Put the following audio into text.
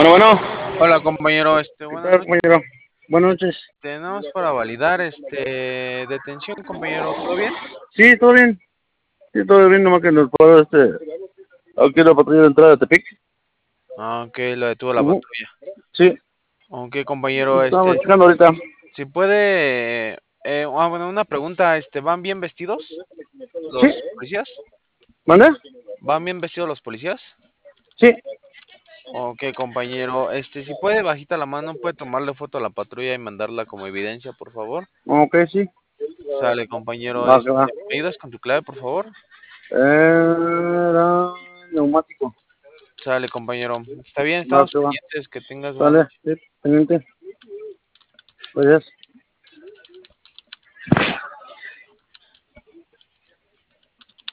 Bueno, Hola compañero, ¿qué buenas tal, noches. compañero? Buenas noches. Tenemos para validar detención, compañero, ¿todo bien? Sí, todo bien. Sí, todo bien, nomás que nos puedo, aquí la patrulla de entrada de Tepic. Ok, lo detuvo la Ujú. patrulla. Sí, Ok, compañero, estamos checando ahorita. si puede, bueno, una pregunta, ¿van bien vestidos Sí, los policías? ¿mande? ¿Van bien vestidos los policías? Sí, Ok, compañero, si puede, bajita la mano, puede tomarle foto a la patrulla y mandarla como evidencia, por favor. ok, sí. Sale, compañero, Va, que va. ¿me ayudas con tu clave, por favor? Era neumático. Sale, compañero. Está bien, Va, estamos que va. pendientes, que tengas buena Sale, noche. sí, pendiente. Pues ya.